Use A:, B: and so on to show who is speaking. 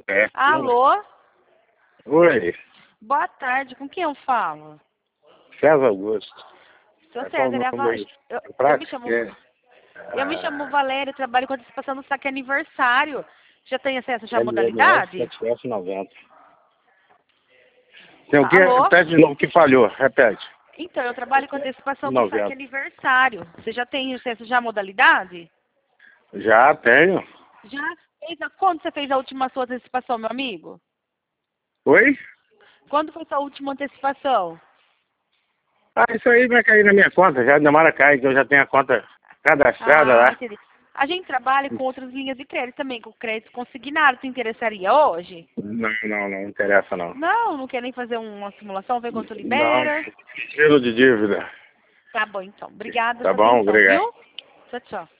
A: CPF.
B: Alô?
A: Oi,
B: Boa tarde, com quem eu falo?
A: César Augusto.
B: Seu César, é a Val... eu me chamo Valéria, trabalho com antecipação do saque aniversário. Já tem acesso já à modalidade?
A: CPF 90. Tem o quê?
B: Alô?
A: Repete de novo que falhou, repete.
B: Então, eu trabalho com antecipação do
A: 90.
B: saque aniversário. Você já tem acesso já à modalidade?
A: Já tenho.
B: Já? Quando você fez a última sua antecipação, meu amigo?
A: Oi?
B: Quando foi sua última antecipação?
A: Ah, isso aí vai cair na minha conta, já demora a cair, que eu já tenho a conta cadastrada lá.
B: Entendi. A gente trabalha com outras linhas de crédito também, com crédito consignado. Te interessaria hoje?
A: Não interessa não.
B: Não quer nem fazer uma simulação, ver quanto
A: Não,
B: libera?
A: estilo de dívida.
B: Tá bom, então. Obrigada.
A: Tá bom,
B: atenção,
A: obrigado.
B: viu? Tchau, tchau.